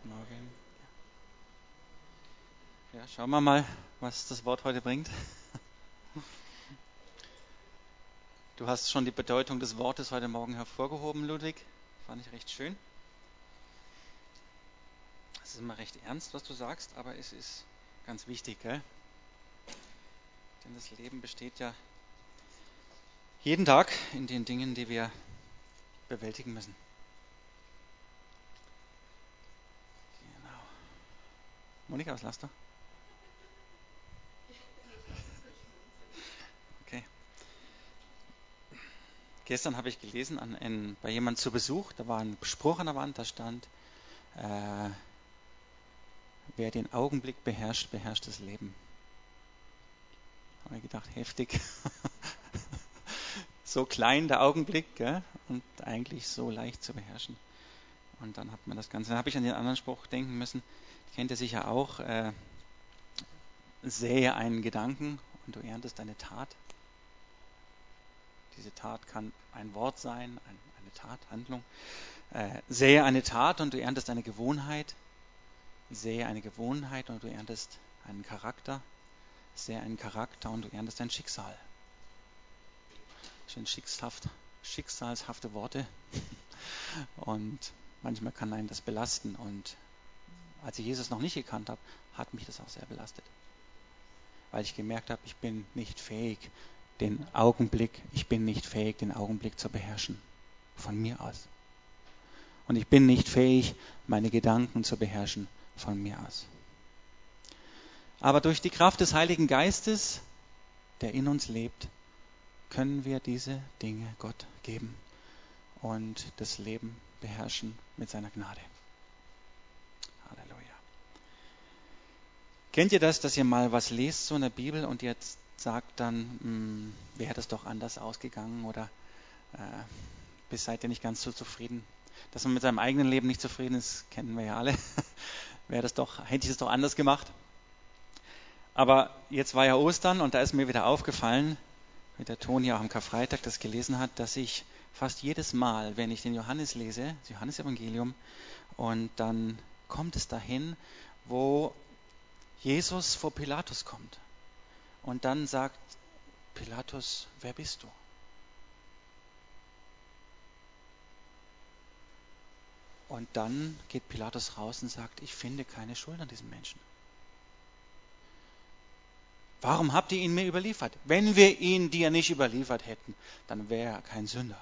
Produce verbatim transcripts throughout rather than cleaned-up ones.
Morgen. Ja, schauen wir mal, was das Wort heute bringt. Du hast schon die Bedeutung des Wortes heute Morgen hervorgehoben, Ludwig. Fand ich recht schön. Es ist immer recht ernst, was du sagst, aber es ist ganz wichtig, gell? Denn das Leben besteht ja jeden Tag in den Dingen, die wir bewältigen müssen. Genau. Monika, was lasst du? Okay. Gestern habe ich gelesen an, in, bei jemandem zu Besuch, da war ein Spruch an der Wand, da stand, äh, wer den Augenblick beherrscht, beherrscht das Leben. Habe ich gedacht, heftig. So klein der Augenblick, gell? Und eigentlich so leicht zu beherrschen. Und dann hat man das Ganze. Dann habe ich an den anderen Spruch denken müssen. Kennt ihr sicher auch. Äh, sähe einen Gedanken und du erntest eine Tat. Diese Tat kann ein Wort sein, ein, eine Tat, Handlung. Äh, sähe eine Tat und du erntest eine Gewohnheit. Sähe eine Gewohnheit und du erntest einen Charakter. Sähe einen Charakter und du erntest ein Schicksal. Schön schicksalhaft, schicksalshafte Worte. Und manchmal kann einen das belasten. Und als ich Jesus noch nicht gekannt habe, hat mich das auch sehr belastet. Weil ich gemerkt habe, ich bin nicht fähig, den Augenblick, ich bin nicht fähig, den Augenblick zu beherrschen. Von mir aus. Und ich bin nicht fähig, meine Gedanken zu beherrschen. Von mir aus. Aber durch die Kraft des Heiligen Geistes, der in uns lebt, können wir diese Dinge Gott geben und das Leben beherrschen mit seiner Gnade. Halleluja. Kennt ihr das, dass ihr mal was lest so in der Bibel und ihr sagt dann, wäre das doch anders ausgegangen oder äh, bis seid ihr nicht ganz so zufrieden? Dass man mit seinem eigenen Leben nicht zufrieden ist, kennen wir ja alle. Wäre das doch, hätte ich das doch anders gemacht. Aber jetzt war ja Ostern und da ist mir wieder aufgefallen, wie der Toni auch am Karfreitag das gelesen hat, dass ich fast jedes Mal, wenn ich den Johannes lese, das Johannesevangelium, und dann kommt es dahin, wo Jesus vor Pilatus kommt. Und dann sagt Pilatus, wer bist du? Und dann geht Pilatus raus und sagt, ich finde keine Schuld an diesem Menschen. Warum habt ihr ihn mir überliefert? Wenn wir ihn dir nicht überliefert hätten, dann wäre er kein Sünder.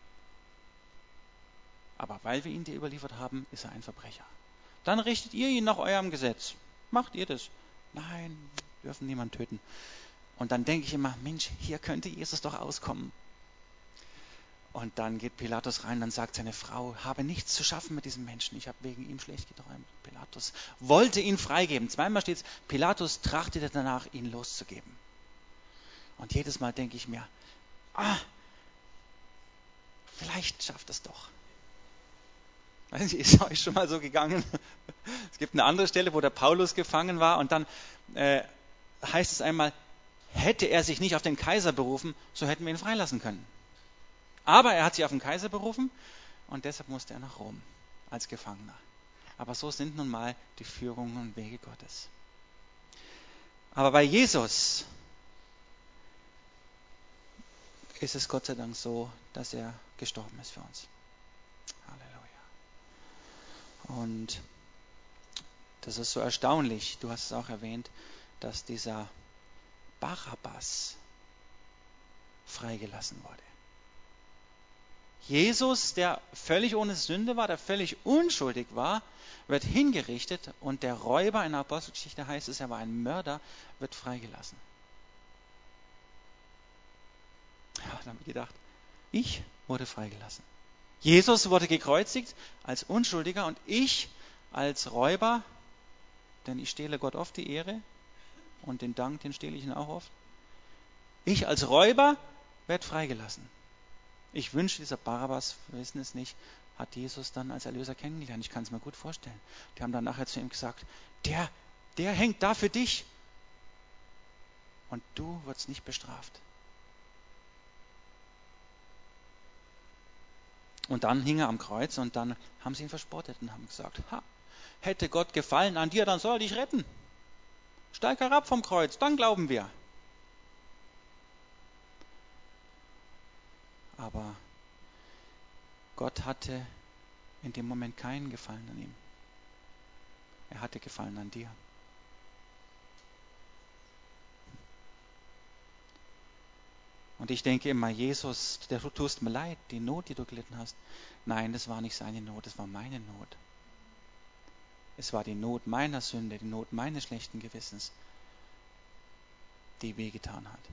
Aber weil wir ihn dir überliefert haben, ist er ein Verbrecher. Dann richtet ihr ihn nach eurem Gesetz. Macht ihr das? Nein, wir dürfen niemanden töten. Und dann denke ich immer, Mensch, hier könnte Jesus doch auskommen. Und dann geht Pilatus rein, dann sagt seine Frau, habe nichts zu schaffen mit diesem Menschen, ich habe wegen ihm schlecht geträumt. Pilatus wollte ihn freigeben. Zweimal steht es, Pilatus trachtete danach, ihn loszugeben. Und jedes Mal denke ich mir, ah, vielleicht schafft es doch. Weiß nicht, ist euch schon mal so gegangen? Es gibt eine andere Stelle, wo der Paulus gefangen war und dann äh, heißt es einmal, hätte er sich nicht auf den Kaiser berufen, so hätten wir ihn freilassen können. Aber er hat sich auf den Kaiser berufen und deshalb musste er nach Rom als Gefangener. Aber so sind nun mal die Führungen und Wege Gottes. Aber bei Jesus ist es Gott sei Dank so, dass er gestorben ist für uns. Halleluja. Und das ist so erstaunlich, du hast es auch erwähnt, dass dieser Barabbas freigelassen wurde. Jesus, der völlig ohne Sünde war, der völlig unschuldig war, wird hingerichtet und der Räuber, in der Apostelgeschichte heißt es, er war ein Mörder, wird freigelassen. Ja, dann habe ich gedacht, ich wurde freigelassen. Jesus wurde gekreuzigt als Unschuldiger und ich als Räuber, denn ich stehle Gott oft die Ehre und den Dank, den stehle ich ihn auch oft. Ich als Räuber werde freigelassen. Ich wünsche, dieser Barabbas, wir wissen es nicht, hat Jesus dann als Erlöser kennengelernt. Ich kann es mir gut vorstellen. Die haben dann nachher zu ihm gesagt, der, der hängt da für dich und du wirst nicht bestraft. Und dann hing er am Kreuz und dann haben sie ihn verspottet und haben gesagt, ha, hätte Gott Gefallen an dir, dann soll er dich retten. Steig herab vom Kreuz, dann glauben wir. Aber Gott hatte in dem Moment keinen Gefallen an ihm. Er hatte Gefallen an dir. Und ich denke immer, Jesus, der, du tust mir leid, die Not, die du gelitten hast. Nein, das war nicht seine Not, das war meine Not. Es war die Not meiner Sünde, die Not meines schlechten Gewissens, die wehgetan hat.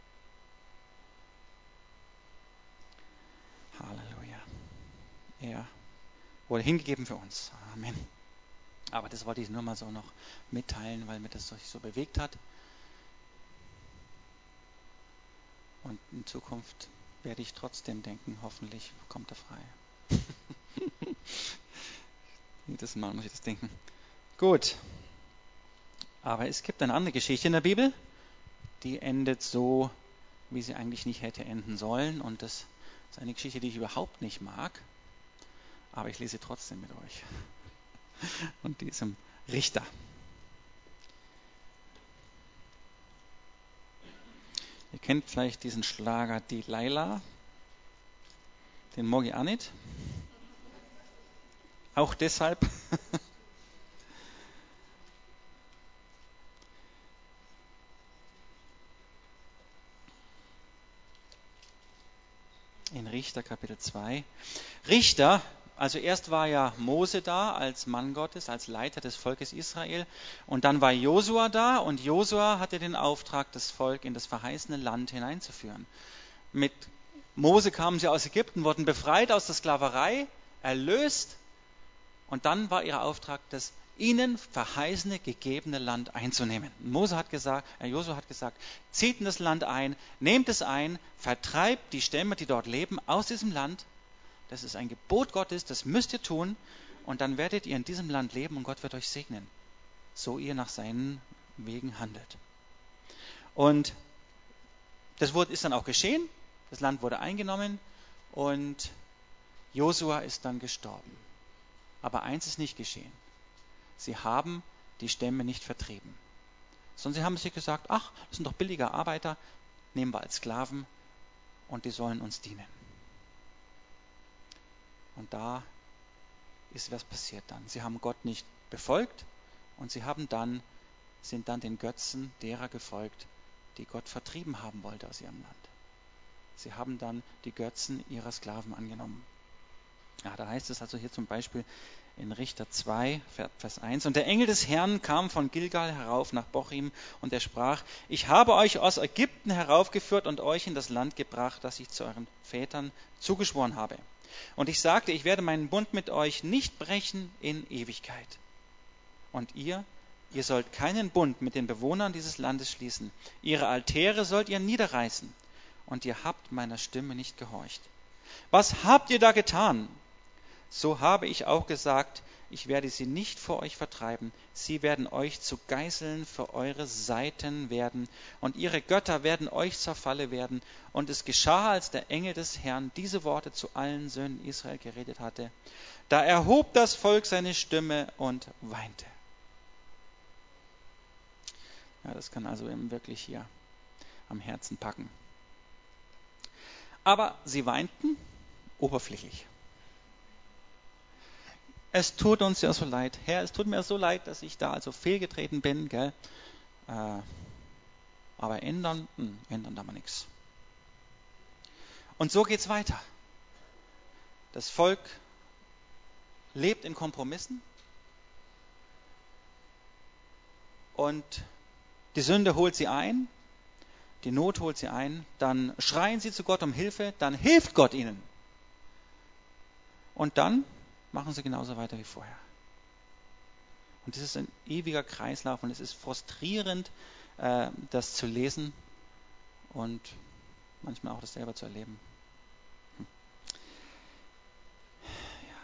Halleluja. Er wurde hingegeben für uns. Amen. Aber das wollte ich nur mal so noch mitteilen, weil mir das sich so bewegt hat. Und in Zukunft werde ich trotzdem denken, hoffentlich kommt er frei. Jedes Mal muss ich das denken. Gut. Aber es gibt eine andere Geschichte in der Bibel, die endet so, wie sie eigentlich nicht hätte enden sollen. Und das ist eine Geschichte, die ich überhaupt nicht mag. Aber ich lese trotzdem mit euch. Und diesem Richter. Ihr kennt vielleicht diesen Schlager Die Laila, den mag ich auch nicht. Auch deshalb. In Richter Kapitel zwei. Richter, also erst war ja Mose da als Mann Gottes, als Leiter des Volkes Israel, und dann war Josua da, und Josua hatte den Auftrag, das Volk in das verheißene Land hineinzuführen. Mit Mose kamen sie aus Ägypten, wurden befreit aus der Sklaverei, erlöst, und dann war ihr Auftrag, das ihnen verheißene, gegebene Land einzunehmen. Mose hat gesagt, äh, Josua hat gesagt, zieht in das Land ein, nehmt es ein, vertreibt die Stämme, die dort leben, aus diesem Land. Das ist ein Gebot Gottes, das müsst ihr tun, und dann werdet ihr in diesem Land leben und Gott wird euch segnen, so ihr nach seinen Wegen handelt. Und das ist dann auch geschehen, das Land wurde eingenommen und Josua ist dann gestorben. Aber eins ist nicht geschehen. Sie haben die Stämme nicht vertrieben, sondern sie haben sich gesagt, ach, das sind doch billige Arbeiter, nehmen wir als Sklaven und die sollen uns dienen. Und da ist was passiert dann. Sie haben Gott nicht befolgt und sie haben dann, sind dann den Götzen derer gefolgt, die Gott vertrieben haben wollte aus ihrem Land. Sie haben dann die Götzen ihrer Sklaven angenommen. Ja, da heißt es also hier zum Beispiel in Richter zwei, Vers eins. Und der Engel des Herrn kam von Gilgal herauf nach Bochim und er sprach, ich habe euch aus Ägypten heraufgeführt und euch in das Land gebracht, das ich zu euren Vätern zugeschworen habe. Und ich sagte, ich werde meinen Bund mit euch nicht brechen in Ewigkeit. Und ihr, ihr sollt keinen Bund mit den Bewohnern dieses Landes schließen. Ihre Altäre sollt ihr niederreißen. Und ihr habt meiner Stimme nicht gehorcht. Was habt ihr da getan? So habe ich auch gesagt, ich werde sie nicht vor euch vertreiben. Sie werden euch zu Geißeln für eure Seiten werden, und ihre Götter werden euch zur Falle werden. Und es geschah, als der Engel des Herrn diese Worte zu allen Söhnen Israel geredet hatte. Da erhob das Volk seine Stimme und weinte. Ja, das kann also eben wirklich hier am Herzen packen. Aber sie weinten oberflächlich. Es tut uns ja so leid. Herr, es tut mir so leid, dass ich da also fehlgetreten bin. Gell? Äh, aber ändern, mh, ändern da mal nichts. Und so geht es weiter. Das Volk lebt in Kompromissen. Und die Sünde holt sie ein. Die Not holt sie ein. Dann schreien sie zu Gott um Hilfe. Dann hilft Gott ihnen. Und dann machen sie genauso weiter wie vorher. Und das ist ein ewiger Kreislauf und es ist frustrierend, äh, das zu lesen und manchmal auch das selber zu erleben. Hm. Ja.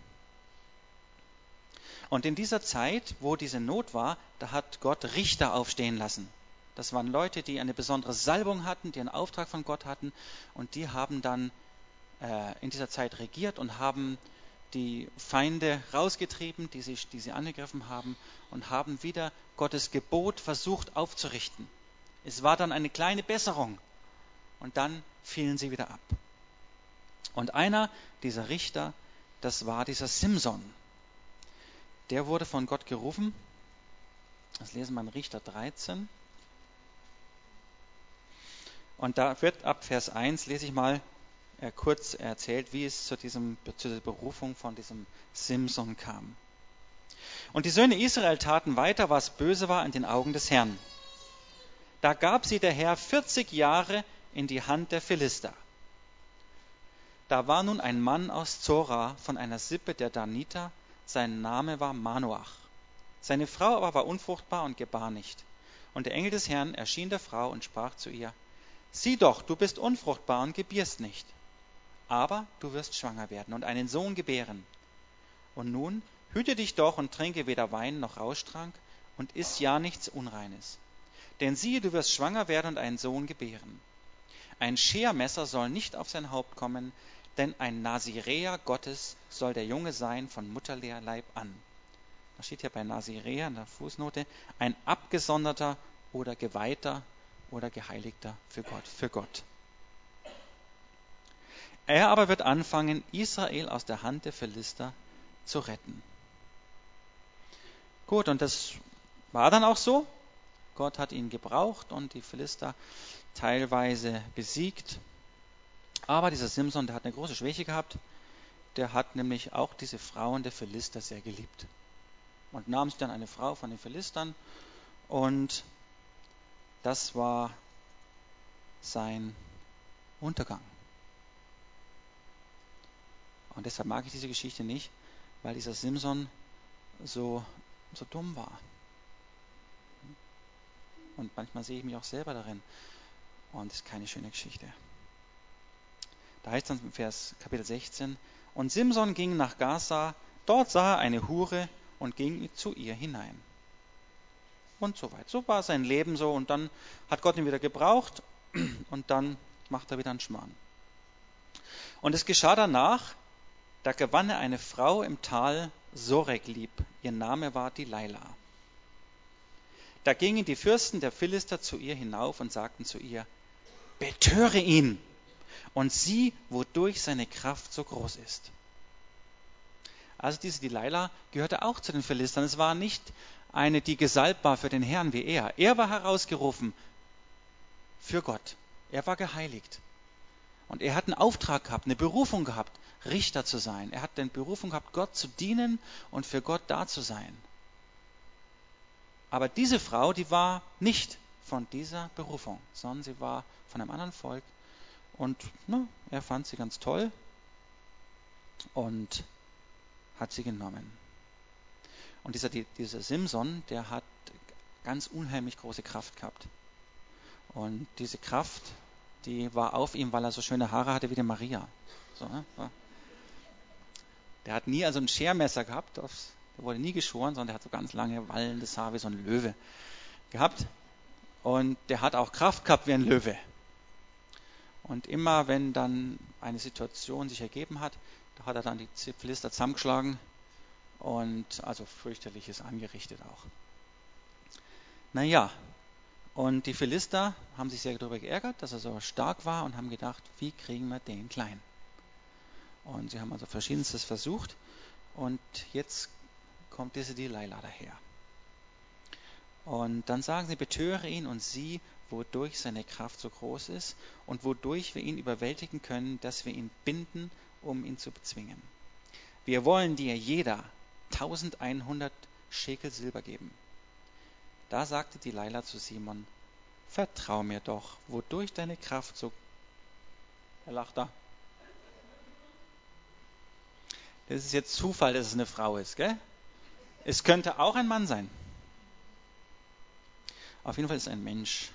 Und in dieser Zeit, wo diese Not war, da hat Gott Richter aufstehen lassen. Das waren Leute, die eine besondere Salbung hatten, die einen Auftrag von Gott hatten und die haben dann äh, in dieser Zeit regiert und haben die Feinde rausgetrieben, die sie, die sie angegriffen haben, und haben wieder Gottes Gebot versucht aufzurichten. Es war dann eine kleine Besserung und dann fielen sie wieder ab. Und einer dieser Richter, das war dieser Simson. Der wurde von Gott gerufen. Das lesen wir in Richter dreizehn. Und da wird ab Vers eins, lese ich mal, er kurz erzählt, wie es zu, diesem, zu dieser Berufung von diesem Simson kam. Und die Söhne Israel taten weiter, was böse war in den Augen des Herrn. Da gab sie der Herr vierzig Jahre in die Hand der Philister. Da war nun ein Mann aus Zora von einer Sippe der Daniter, sein Name war Manoach. Seine Frau aber war unfruchtbar und gebar nicht. Und der Engel des Herrn erschien der Frau und sprach zu ihr: Sieh doch, du bist unfruchtbar und gebierst nicht. Aber du wirst schwanger werden und einen Sohn gebären. Und nun hüte dich doch und trinke weder Wein noch Rauschtrank und iss ja nichts Unreines. Denn siehe, du wirst schwanger werden und einen Sohn gebären. Ein Schermesser soll nicht auf sein Haupt kommen, denn ein Naziräer Gottes soll der Junge sein von Mutterleib an. Da steht hier bei Naziräer in der Fußnote, ein abgesonderter oder geweihter oder geheiligter für Gott, für Gott. Er aber wird anfangen, Israel aus der Hand der Philister zu retten. Gut, und das war dann auch so. Gott hat ihn gebraucht und die Philister teilweise besiegt. Aber dieser Simson, der hat eine große Schwäche gehabt. Der hat nämlich auch diese Frauen der Philister sehr geliebt. Und nahm sich dann eine Frau von den Philistern und das war sein Untergang. Und deshalb mag ich diese Geschichte nicht, weil dieser Simson so, so dumm war. Und manchmal sehe ich mich auch selber darin. Und es ist keine schöne Geschichte. Da heißt es dann im Vers Kapitel sechzehn, und Simson ging nach Gaza, dort sah er eine Hure und ging zu ihr hinein. Und so weit. So war sein Leben so. Und dann hat Gott ihn wieder gebraucht und dann macht er wieder einen Schmarrn. Und es geschah danach, da gewann er eine Frau im Tal Soreglib. Ihr Name war Delilah. Da gingen die Fürsten der Philister zu ihr hinauf und sagten zu ihr: Betöre ihn und sieh, wodurch seine Kraft so groß ist. Also diese Delilah gehörte auch zu den Philistern. Es war nicht eine, die gesalbt war für den Herrn wie er. Er war herausgerufen für Gott. Er war geheiligt. Und er hat einen Auftrag gehabt, eine Berufung gehabt, Richter zu sein. Er hat eine Berufung gehabt, Gott zu dienen und für Gott da zu sein. Aber diese Frau, die war nicht von dieser Berufung, sondern sie war von einem anderen Volk. Und na, er fand sie ganz toll und hat sie genommen. Und dieser, dieser Simson, der hat ganz unheimlich große Kraft gehabt. Und diese Kraft, die war auf ihm, weil er so schöne Haare hatte wie die Maria. So, ne? Der hat nie also ein Schermesser gehabt, der wurde nie geschoren, sondern der hat so ganz lange wallendes Haar wie so ein Löwe gehabt. Und der hat auch Kraft gehabt wie ein Löwe. Und immer wenn dann eine Situation sich ergeben hat, da hat er dann die Philister zusammengeschlagen und also fürchterliches angerichtet auch. Naja, und die Philister haben sich sehr darüber geärgert, dass er so stark war und haben gedacht, wie kriegen wir den klein? Und sie haben also Verschiedenstes versucht und jetzt kommt diese Delilah daher. Und dann sagen sie, betöre ihn und sieh, wodurch seine Kraft so groß ist und wodurch wir ihn überwältigen können, dass wir ihn binden, um ihn zu bezwingen. Wir wollen dir jeder eintausendeinhundert Schekel Silber geben. Da sagte Delilah zu Simon, vertrau mir doch, wodurch deine Kraft so... Er lacht da. Das ist jetzt Zufall, dass es eine Frau ist, gell? Es könnte auch ein Mann sein. Auf jeden Fall ist es ein Mensch.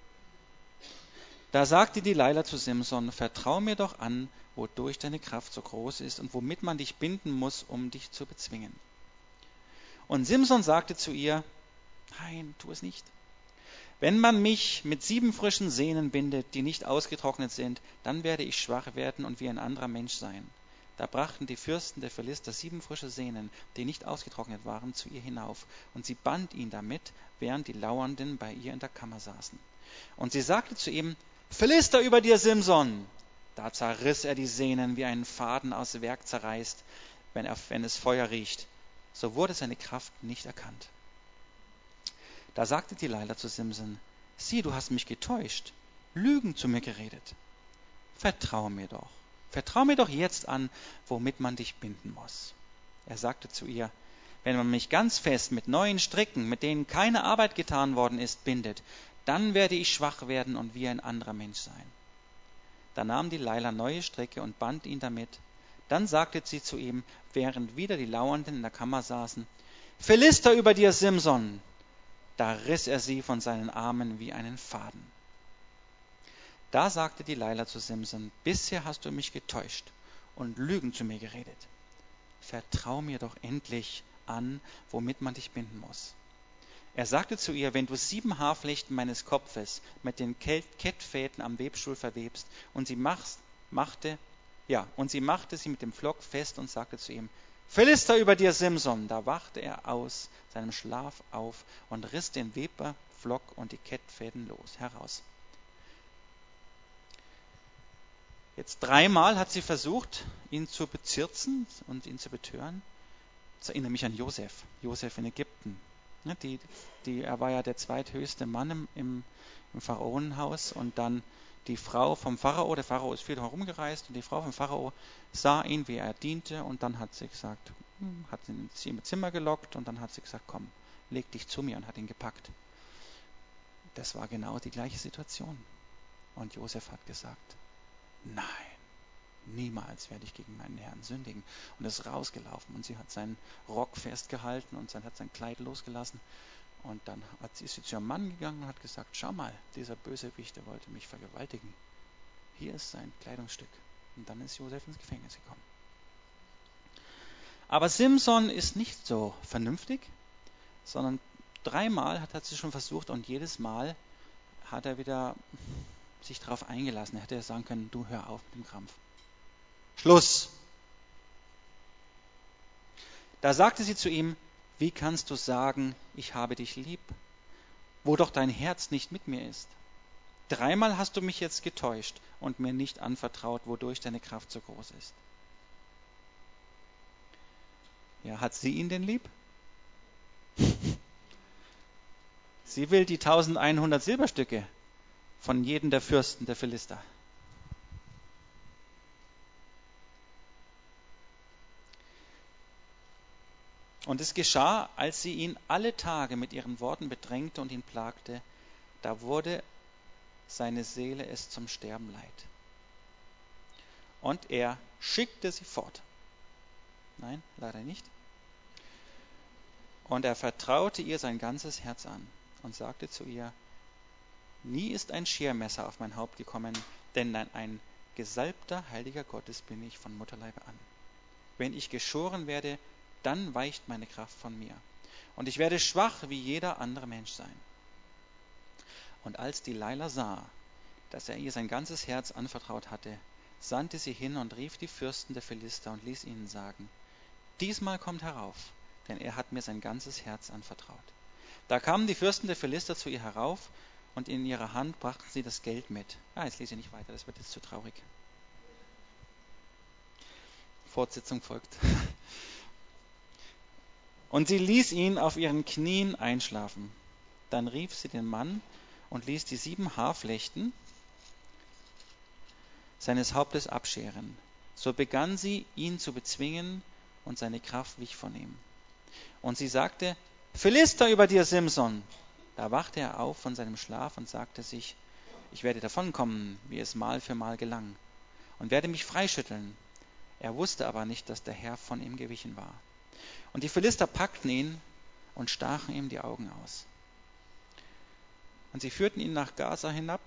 Da sagte Delilah zu Simson, vertrau mir doch an, wodurch deine Kraft so groß ist und womit man dich binden muss, um dich zu bezwingen. Und Simson sagte zu ihr, nein, tu es nicht. Wenn man mich mit sieben frischen Sehnen bindet, die nicht ausgetrocknet sind, dann werde ich schwach werden und wie ein anderer Mensch sein. Da brachten die Fürsten der Philister sieben frische Sehnen, die nicht ausgetrocknet waren, zu ihr hinauf, und sie band ihn damit, während die Lauernden bei ihr in der Kammer saßen. Und sie sagte zu ihm: Philister über dir, Simson! Da zerriss er die Sehnen, wie einen Faden aus Werg zerreißt, wenn, er, wenn es Feuer riecht. So wurde seine Kraft nicht erkannt. Da sagte Delilah zu Simson: Sieh, du hast mich getäuscht, Lügen zu mir geredet. Vertrau mir doch, vertrau mir doch jetzt an, womit man dich binden muss. Er sagte zu ihr: Wenn man mich ganz fest mit neuen Stricken, mit denen keine Arbeit getan worden ist, bindet, dann werde ich schwach werden und wie ein anderer Mensch sein. Da nahm Delilah neue Stricke und band ihn damit. Dann sagte sie zu ihm, während wieder die Lauernden in der Kammer saßen: Philister über dir, Simson! Da riss er sie von seinen Armen wie einen Faden. Da sagte Delilah zu Simson: Bisher hast du mich getäuscht und Lügen zu mir geredet. Vertrau mir doch endlich an, womit man dich binden muss. Er sagte zu ihr: Wenn du sieben Haarflechten meines Kopfes mit den Kettfäden am Webstuhl verwebst, und sie machst, machte, ja, und sie machte sie mit dem Flock fest und sagte zu ihm: Philister über dir, Simson! Da wachte er aus seinem Schlaf auf und riss den Weberflock und die Kettfäden los heraus. Jetzt dreimal hat sie versucht, ihn zu bezirzen und ihn zu betören. Das erinnert mich an Josef, Josef in Ägypten. Die, die, er war ja der zweithöchste Mann im, im, im Pharaonenhaus, und dann die Frau vom Pharao, der Pharao ist viel herumgereist, und die Frau vom Pharao sah ihn, wie er diente, und dann hat sie gesagt, hm, hat ihn in ihr Zimmer gelockt, und dann hat sie gesagt: Komm, leg dich zu mir, und hat ihn gepackt. Das war genau die gleiche Situation. Und Josef hat gesagt: Nein, niemals werde ich gegen meinen Herrn sündigen. Und ist rausgelaufen, und sie hat seinen Rock festgehalten und hat sein Kleid losgelassen. Und dann hat sie, ist sie zu ihrem Mann gegangen und hat gesagt: Schau mal, dieser Bösewicht, der wollte mich vergewaltigen. Hier ist sein Kleidungsstück. Und dann ist Josef ins Gefängnis gekommen. Aber Simson ist nicht so vernünftig, sondern dreimal hat er sie schon versucht, und jedes Mal hat er wieder sich darauf eingelassen. Er hätte ja sagen können: Du, hör auf mit dem Krampf. Schluss! Da sagte sie zu ihm: Wie kannst du sagen, ich habe dich lieb, wo doch dein Herz nicht mit mir ist? Dreimal hast du mich jetzt getäuscht und mir nicht anvertraut, wodurch deine Kraft so groß ist. Ja, hat sie ihn denn lieb? Sie will die eintausendeinhundert Silberstücke von jedem der Fürsten der Philister. Und es geschah, als sie ihn alle Tage mit ihren Worten bedrängte und ihn plagte, da wurde seine Seele es zum Sterben leid. Und er schickte sie fort. Nein, leider nicht. Und er vertraute ihr sein ganzes Herz an und sagte zu ihr: Nie ist ein Schermesser auf mein Haupt gekommen, denn ein gesalbter heiliger Gottes bin ich von Mutterleibe an. Wenn ich geschoren werde, dann weicht meine Kraft von mir, und ich werde schwach wie jeder andere Mensch sein. Und als Delilah sah, dass er ihr sein ganzes Herz anvertraut hatte, sandte sie hin und rief die Fürsten der Philister und ließ ihnen sagen: Diesmal kommt herauf, denn er hat mir sein ganzes Herz anvertraut. Da kamen die Fürsten der Philister zu ihr herauf, und in ihrer Hand brachten sie das Geld mit. Ah, jetzt lese ich nicht weiter, das wird jetzt zu traurig. Fortsetzung folgt. Und sie ließ ihn auf ihren Knien einschlafen. Dann rief sie den Mann und ließ die sieben Haarflechten seines Hauptes abscheren. So begann sie, ihn zu bezwingen, und seine Kraft wich von ihm. Und sie sagte: Philister über dir, Simson! Da wachte er auf von seinem Schlaf und sagte sich: Ich werde davonkommen, wie es Mal für Mal gelang, und werde mich freischütteln. Er wusste aber nicht, dass der Herr von ihm gewichen war. Und die Philister packten ihn und stachen ihm die Augen aus. Und sie führten ihn nach Gaza hinab.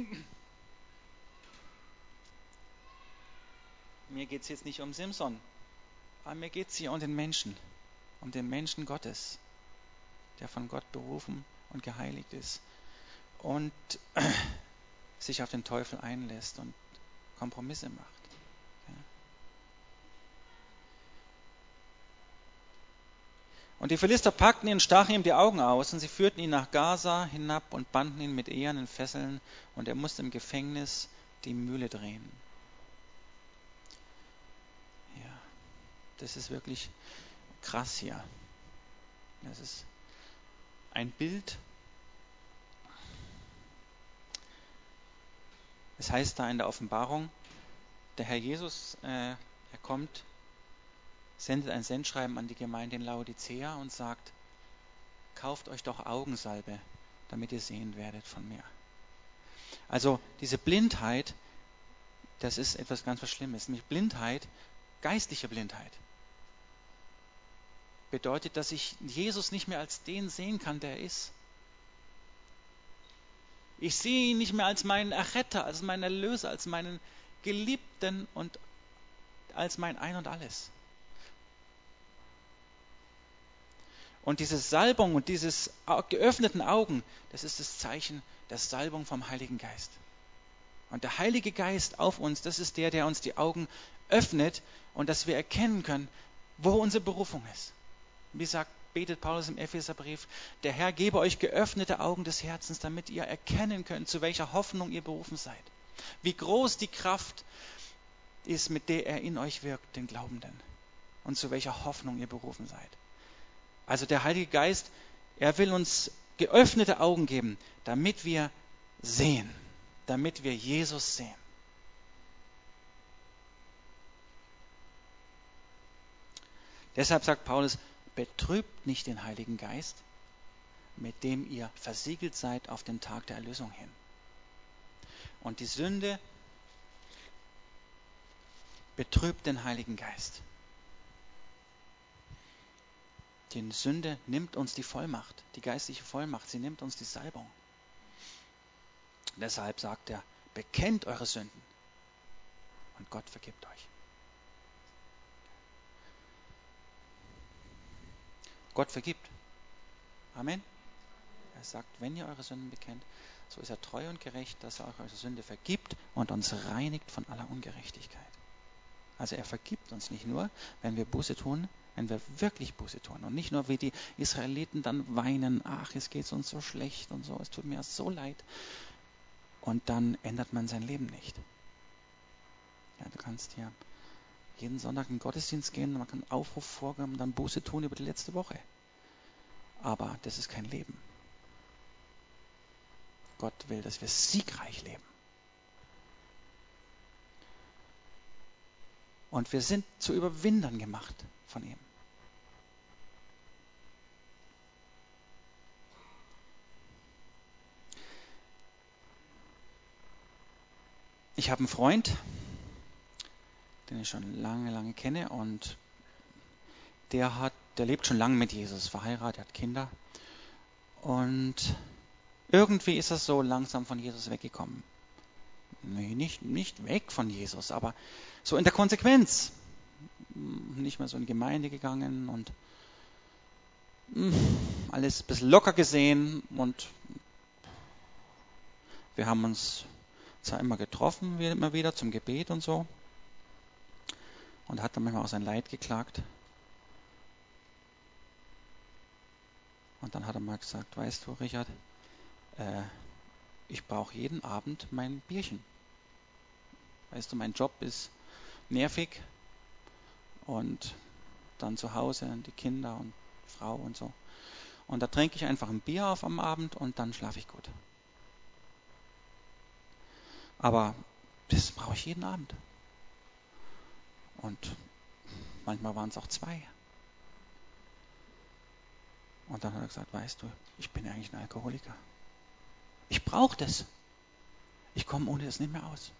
Mir geht es jetzt nicht um Simson, aber mir geht es hier um den Menschen, um den Menschen Gottes, der von Gott berufen und geheiligt ist und sich auf den Teufel einlässt und Kompromisse macht. Und die Philister packten ihn, stachen ihm die Augen aus und sie führten ihn nach Gaza hinab und banden ihn mit ehernen Fesseln und er musste im Gefängnis die Mühle drehen. Ja, das ist wirklich krass hier. Das ist ein Bild. Es heißt da in der Offenbarung, der Herr Jesus, äh, er kommt, sendet ein Sendschreiben an die Gemeinde in Laodicea und sagt, kauft euch doch Augensalbe, damit ihr sehen werdet von mir. Also diese Blindheit, das ist etwas ganz was Schlimmes. Nämlich Blindheit, geistliche Blindheit, bedeutet, dass ich Jesus nicht mehr als den sehen kann, der er ist. Ich sehe ihn nicht mehr als meinen Erretter, als meinen Erlöser, als meinen Geliebten und als mein Ein und Alles. Und diese Salbung und dieses geöffneten Augen, das ist das Zeichen der Salbung vom Heiligen Geist. Und der Heilige Geist auf uns, das ist der, der uns die Augen öffnet und dass wir erkennen können, wo unsere Berufung ist. Wie sagt, betet Paulus im Epheserbrief, der Herr gebe euch geöffnete Augen des Herzens, damit ihr erkennen könnt, zu welcher Hoffnung ihr berufen seid. Wie groß die Kraft ist, mit der er in euch wirkt, den Glaubenden. Und zu welcher Hoffnung ihr berufen seid. Also der Heilige Geist, er will uns geöffnete Augen geben, damit wir sehen, damit wir Jesus sehen. Deshalb sagt Paulus, betrübt nicht den Heiligen Geist, mit dem ihr versiegelt seid auf den Tag der Erlösung hin. Und die Sünde betrübt den Heiligen Geist. Die Sünde nimmt uns die Vollmacht, die geistliche Vollmacht, sie nimmt uns die Salbung. Deshalb sagt er, bekennt eure Sünden und Gott vergibt euch. Gott vergibt. Amen. Er sagt, wenn ihr eure Sünden bekennt, so ist er treu und gerecht, dass er euch eure Sünde vergibt und uns reinigt von aller Ungerechtigkeit. Also er vergibt uns nicht nur, wenn wir Buße tun, wenn wir wirklich Buße tun und nicht nur wie die Israeliten dann weinen, ach, es geht uns so schlecht und so, es tut mir so leid. Und dann ändert man sein Leben nicht. Ja, du kannst ja jeden Sonntag in den Gottesdienst gehen, man kann Aufruf vorgeben und dann Buße tun über die letzte Woche. Aber das ist kein Leben. Gott will, dass wir siegreich leben. Und wir sind zu Überwindern gemacht von ihm. Ich habe einen Freund, den ich schon lange, lange kenne und der hat, der lebt schon lange mit Jesus, verheiratet, hat Kinder und irgendwie ist er so langsam von Jesus weggekommen. Nee, nicht, nicht weg von Jesus, aber so in der Konsequenz. Nicht mehr so in die Gemeinde gegangen und alles ein bisschen locker gesehen und wir haben uns zwar immer getroffen, immer wieder zum Gebet und so und hat dann manchmal auch sein Leid geklagt. Und dann hat er mal gesagt, weißt du, Richard, äh, ich brauche jeden Abend mein Bierchen. Weißt du, mein Job ist nervig und dann zu Hause die Kinder und Frau und so. Und da trinke ich einfach ein Bier auf am Abend und dann schlafe ich gut. Aber das brauche ich jeden Abend. Und manchmal waren es auch zwei. Und dann hat er gesagt, weißt du, ich bin eigentlich ein Alkoholiker. Ich brauche das. Ich komme ohne das nicht mehr aus.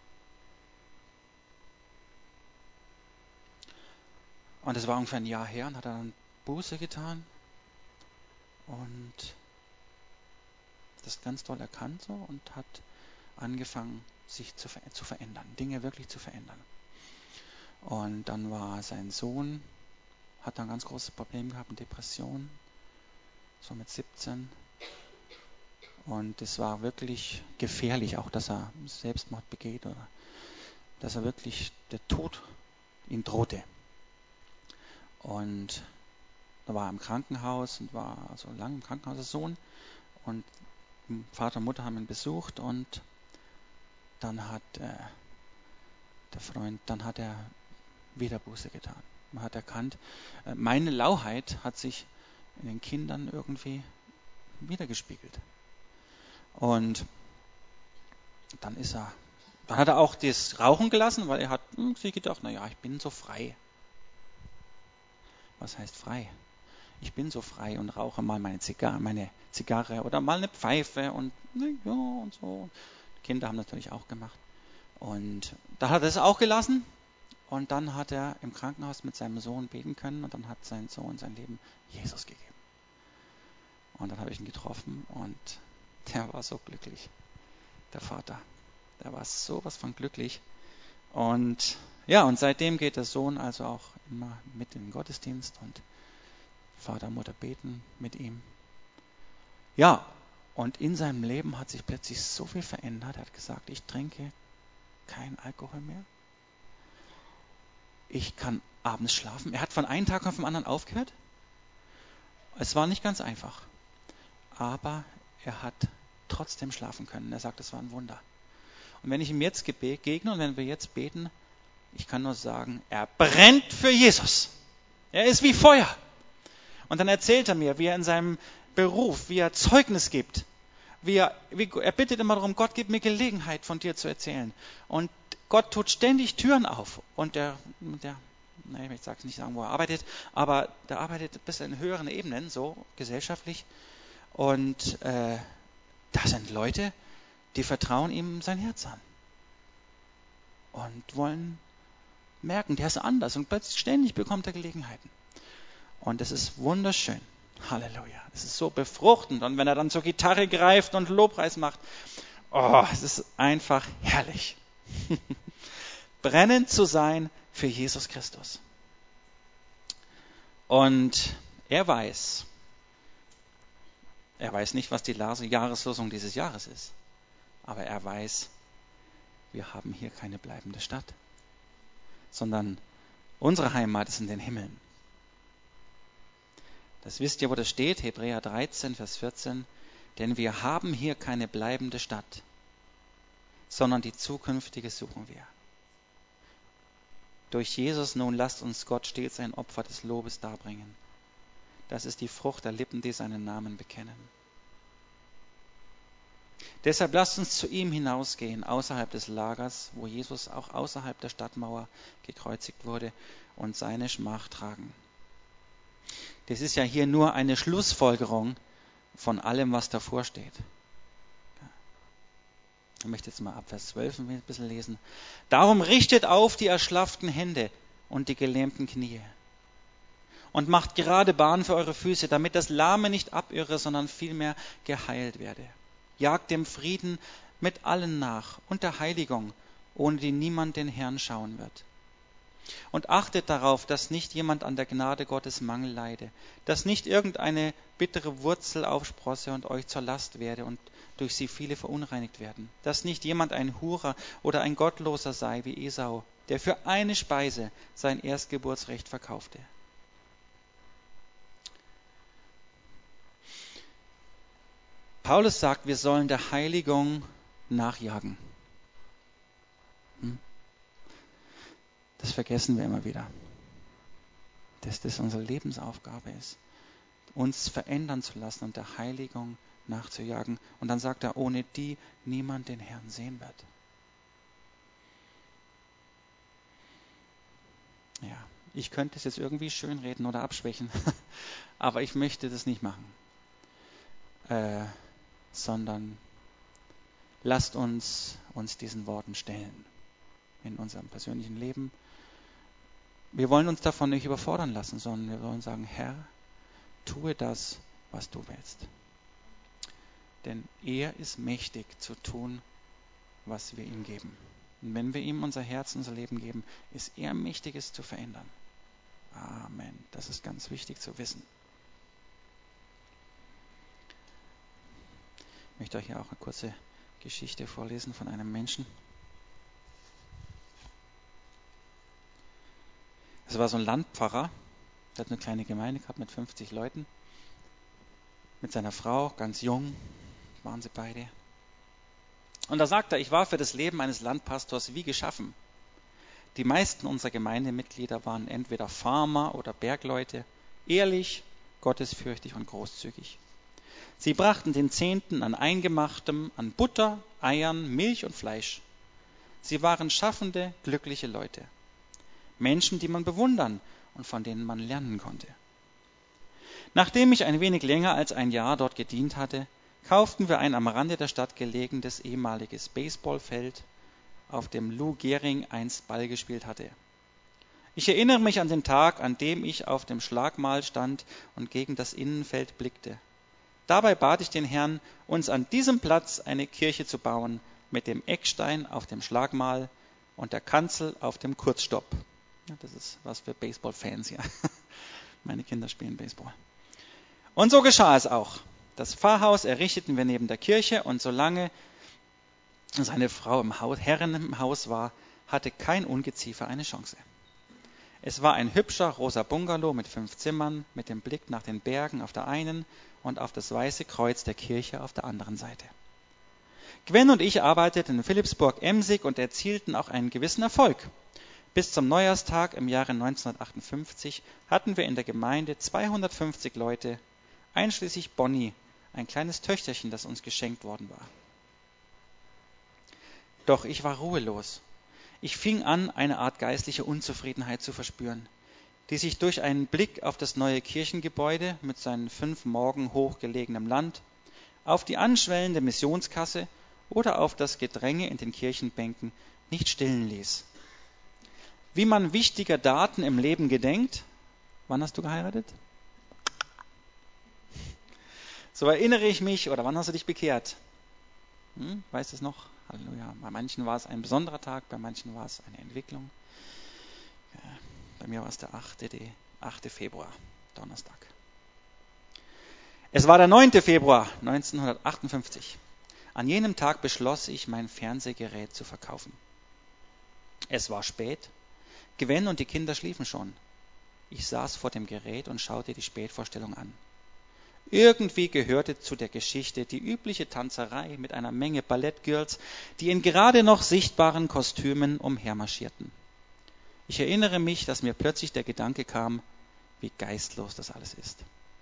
Und das war ungefähr ein Jahr her und hat er dann Buße getan und das ganz toll erkannt so und hat angefangen, sich zu, ver- zu verändern, Dinge wirklich zu verändern. Und dann war sein Sohn, hat dann ein ganz großes Problem gehabt, eine Depression, so mit siebzehn. Und es war wirklich gefährlich, auch dass er Selbstmord begeht oder dass er wirklich der Tod ihm drohte. Und da war er im Krankenhaus und war also lange im Krankenhaus, der Sohn. Und Vater und Mutter haben ihn besucht und dann hat äh, der Freund, dann hat er wieder Buße getan. Man hat erkannt, äh, meine Lauheit hat sich in den Kindern irgendwie wiedergespiegelt. Und dann ist er, dann hat er auch das Rauchen gelassen, weil er hat hm, sich gedacht, naja, ich bin so frei. Was heißt frei? Ich bin so frei und rauche mal meine Zigarre, meine Zigarre oder mal eine Pfeife und ja und so. Die Kinder haben natürlich auch gemacht. Und da hat er es auch gelassen und dann hat er im Krankenhaus mit seinem Sohn beten können und dann hat sein Sohn sein Leben Jesus gegeben. Und dann habe ich ihn getroffen und der war so glücklich, der Vater. Der war sowas von glücklich. Und ja, und seitdem geht der Sohn also auch immer mit in den Gottesdienst und Vater und Mutter beten mit ihm. Ja, und in seinem Leben hat sich plötzlich so viel verändert. Er hat gesagt, ich trinke keinen Alkohol mehr. Ich kann abends schlafen. Er hat von einem Tag auf den anderen aufgehört. Es war nicht ganz einfach. Aber er hat trotzdem schlafen können. Er sagt, es war ein Wunder. Und wenn ich ihm jetzt begegne und wenn wir jetzt beten, ich kann nur sagen, er brennt für Jesus. Er ist wie Feuer. Und dann erzählt er mir, wie er in seinem Beruf, wie er Zeugnis gibt. Wie er, wie, er bittet immer darum, Gott, gib mir Gelegenheit, von dir zu erzählen. Und Gott tut ständig Türen auf. Und der, der nein, ich sage es nicht sagen, wo er arbeitet, aber der arbeitet ein bisschen in höheren Ebenen, so gesellschaftlich. Und äh, da sind Leute, die vertrauen ihm sein Herz an. Und wollen merken, der ist anders. Und plötzlich ständig bekommt er Gelegenheiten. Und es ist wunderschön. Halleluja. Es ist so befruchtend. Und wenn er dann zur Gitarre greift und Lobpreis macht, oh, es ist einfach herrlich. Brennend zu sein für Jesus Christus. Und er weiß, er weiß nicht, was die Jahreslosung dieses Jahres ist. Aber er weiß, wir haben hier keine bleibende Stadt, sondern unsere Heimat ist in den Himmeln. Das wisst ihr, wo das steht, Hebräer dreizehn, Vers vierzehn. Denn wir haben hier keine bleibende Stadt, sondern die zukünftige suchen wir. Durch Jesus nun lasst uns Gott stets ein Opfer des Lobes darbringen. Das ist die Frucht der Lippen, die seinen Namen bekennen. Deshalb lasst uns zu ihm hinausgehen, außerhalb des Lagers, wo Jesus auch außerhalb der Stadtmauer gekreuzigt wurde, und seine Schmach tragen. Das ist ja hier nur eine Schlussfolgerung von allem, was davor steht. Ich möchte jetzt mal ab Vers zwölf ein bisschen lesen. Darum richtet auf die erschlafften Hände und die gelähmten Knie und macht gerade Bahn für eure Füße, damit das Lahme nicht abirre, sondern vielmehr geheilt werde. Jagt dem Frieden mit allen nach und der Heiligung, ohne die niemand den Herrn schauen wird. Und achtet darauf, dass nicht jemand an der Gnade Gottes Mangel leide, dass nicht irgendeine bittere Wurzel aufsprosse und euch zur Last werde und durch sie viele verunreinigt werden, dass nicht jemand ein Hurer oder ein Gottloser sei wie Esau, der für eine Speise sein Erstgeburtsrecht verkaufte. Paulus sagt, wir sollen der Heiligung nachjagen. Hm? Das vergessen wir immer wieder. Dass das unsere Lebensaufgabe ist, uns verändern zu lassen und der Heiligung nachzujagen. Und dann sagt er, ohne die niemand den Herrn sehen wird. Ja, ich könnte es jetzt irgendwie schönreden oder abschwächen, aber ich möchte das nicht machen. Äh, sondern lasst uns uns diesen Worten stellen in unserem persönlichen Leben. Wir wollen uns davon nicht überfordern lassen, sondern wir wollen sagen, Herr, tue das, was du willst. Denn er ist mächtig zu tun, was wir ihm geben. Und wenn wir ihm unser Herz, unser Leben geben, ist er mächtig, es zu verändern. Amen. Das ist ganz wichtig zu wissen. Ich möchte euch hier auch eine kurze Geschichte vorlesen von einem Menschen. Es war so ein Landpfarrer Er hat eine kleine Gemeinde gehabt mit fünfzig Leuten. Mit seiner Frau, ganz jung waren sie beide. Und da sagt er, ich war für das Leben eines Landpastors wie geschaffen. Die meisten unserer Gemeindemitglieder waren entweder Farmer oder Bergleute, ehrlich, gottesfürchtig und großzügig. Sie brachten den Zehnten an Eingemachtem, an Butter, Eiern, Milch und Fleisch. Sie waren schaffende, glückliche Leute. Menschen, die man bewundern und von denen man lernen konnte. Nachdem ich ein wenig länger als ein Jahr dort gedient hatte, kauften wir ein am Rande der Stadt gelegenes ehemaliges Baseballfeld, auf dem Lou Gehrig einst Ball gespielt hatte. Ich erinnere mich an den Tag, an dem ich auf dem Schlagmal stand und gegen das Innenfeld blickte. Dabei bat ich den Herrn, uns an diesem Platz eine Kirche zu bauen, mit dem Eckstein auf dem Schlagmal und der Kanzel auf dem Kurzstopp. Ja, das ist was für Baseball-Fans hier. Meine Kinder spielen Baseball. Und so geschah es auch. Das Pfarrhaus errichteten wir neben der Kirche und solange seine Frau im Haus, Herrin im Haus war, hatte kein Ungeziefer eine Chance. Es war ein hübscher rosa Bungalow mit fünf Zimmern, mit dem Blick nach den Bergen auf der einen und auf das weiße Kreuz der Kirche auf der anderen Seite. Gwen und ich arbeiteten in Philippsburg-Emsig und erzielten auch einen gewissen Erfolg. Bis zum Neujahrstag im Jahre neunzehnhundertachtundfünfzig hatten wir in der Gemeinde zweihundertfünfzig Leute, einschließlich Bonnie, ein kleines Töchterchen, das uns geschenkt worden war. Doch ich war ruhelos. Ich fing an, eine Art geistliche Unzufriedenheit zu verspüren, die sich durch einen Blick auf das neue Kirchengebäude mit seinen fünf Morgen hochgelegenem Land, auf die anschwellende Missionskasse oder auf das Gedränge in den Kirchenbänken nicht stillen ließ. Wie man wichtiger Daten im Leben gedenkt. Wann hast du geheiratet? So erinnere ich mich, oder wann hast du dich bekehrt? Hm, weißt du es noch? Halleluja. Bei manchen war es ein besonderer Tag, bei manchen war es eine Entwicklung. Ja, bei mir war es der achte Februar, Donnerstag. Es war der neunte Februar neunzehnhundertachtundfünfzig. An jenem Tag beschloss ich, mein Fernsehgerät zu verkaufen. Es war spät. Gwen und die Kinder schliefen schon. Ich saß vor dem Gerät und schaute die Spätvorstellung an. Irgendwie gehörte zu der Geschichte die übliche Tanzerei mit einer Menge Ballettgirls, die in gerade noch sichtbaren Kostümen umhermarschierten. Ich erinnere mich, dass mir plötzlich der Gedanke kam, wie geistlos das alles ist.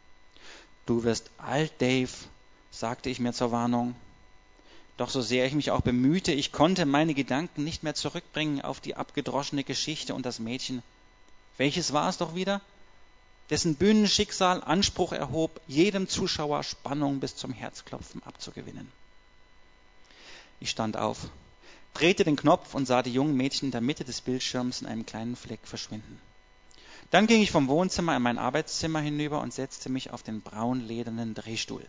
Du wirst alt, Dave, sagte ich mir zur Warnung. Doch so sehr ich mich auch bemühte, ich konnte meine Gedanken nicht mehr zurückbringen auf die abgedroschene Geschichte und das Mädchen. Welches war es doch wieder? Dessen Bühnenschicksal Anspruch erhob, jedem Zuschauer Spannung bis zum Herzklopfen abzugewinnen. Ich stand auf, drehte den Knopf und sah die jungen Mädchen in der Mitte des Bildschirms in einem kleinen Fleck verschwinden. Dann ging ich vom Wohnzimmer in mein Arbeitszimmer hinüber und setzte mich auf den braunledernen Drehstuhl.